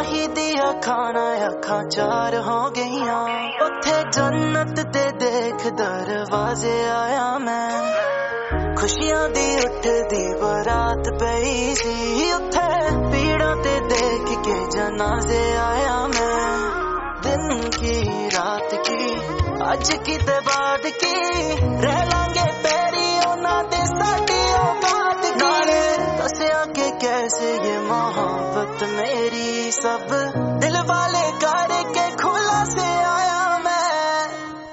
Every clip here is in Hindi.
माही दिया खाना अखा चार हो गईया उथे जन्नत ते देख दरवाजे आया मैं खुशियां दी उठदी बारात पई सी उथे पीड़ा ते देख के जनाजे आया मैं दिन की रात की अज की ते बाद की रह लांगे पैरी ओना दे साडी औकात की दसिया के कैसे ये मोहब्बत मेरी सब दिल वाले करके खुला से आया मैं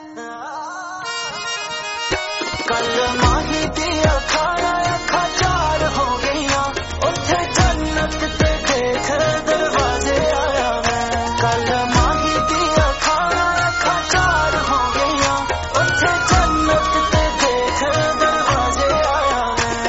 कल माही दिया खाना अखा चार हो गईया उथे जन्नत ते देख दरवाजे आया मैं कल माही दिया खाना अखा चार हो गईया उथे जन्नत ते देख दरवाजे आया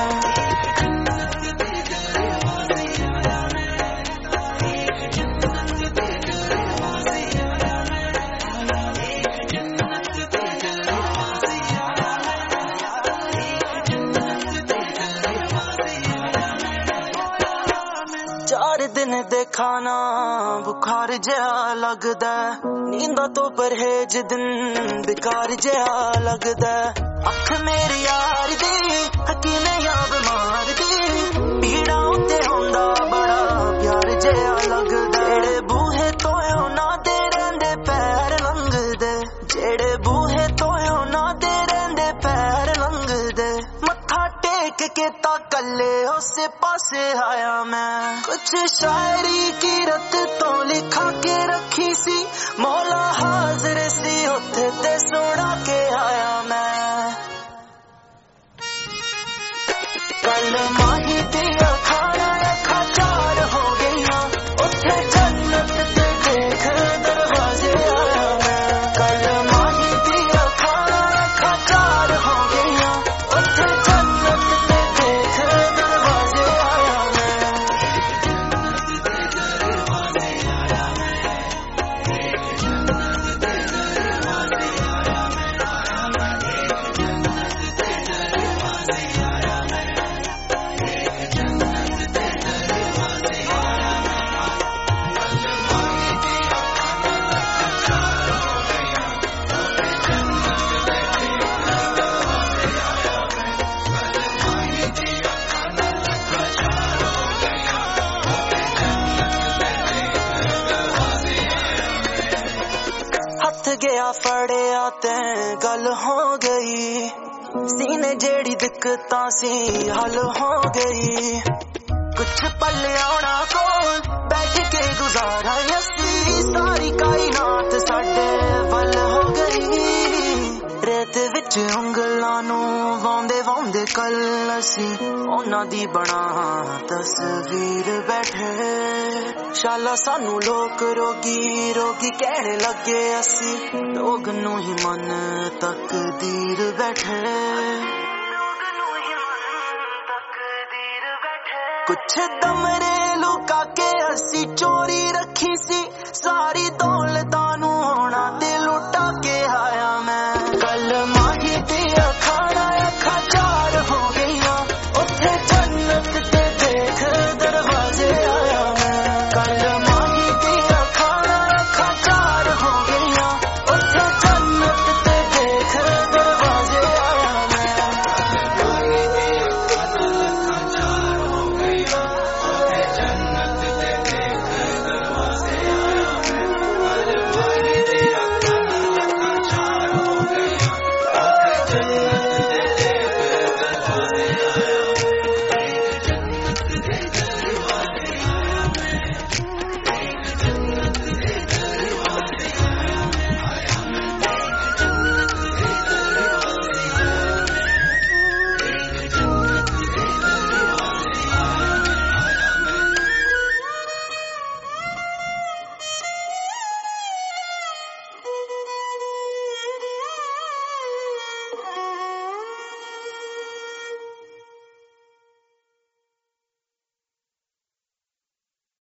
चार दिन देखा ना बुखार जहा लगदा नींदा तो परहेज दिन बेकार जहा लगदा अख मेरी यार दी हकीम या बीमार दी पीड़ा उत्ते होंदा बड़ा प्यार जहा लगदा जेड़े बूहे तोयो ना दे रहिंदे पैर लंघदे जेड़े बूहे तोयो ना दे रहिंदे पैर लंघदे मत्था टेक के ता कल्ले उसे पासे आया मैं कुछ शायरी की रत तो लिखा के रखी सी मौला हाजिर सी उथे ते सुना के आया मैं कल माही दिया खाना अखा चार हो गईया उथे जन्नत ते देख दरवाजे आया मैं कल माही दिया खाना अखा चार हो गईया उथे जन्नत ते देख दरवाजे आया मैं हथ गया फड़िया ते गल हो गई सीने जेड़ी दिक्कतां सी हल हो गई कुछ पल आना कोल बैठ के गुजारा यसी सारी कायनात साडे वल हो गई रेत विच उंगलां नू वांदे वांदे कल असी ओना दी बना तस्वीर बैठे शाला सानू लोक रोगी रोगी कहने लगे असी लोग नू ही मन तकदीर बैठे कुछ दमरे लुका के असी चोरी रखी सी सारी दौलतां नू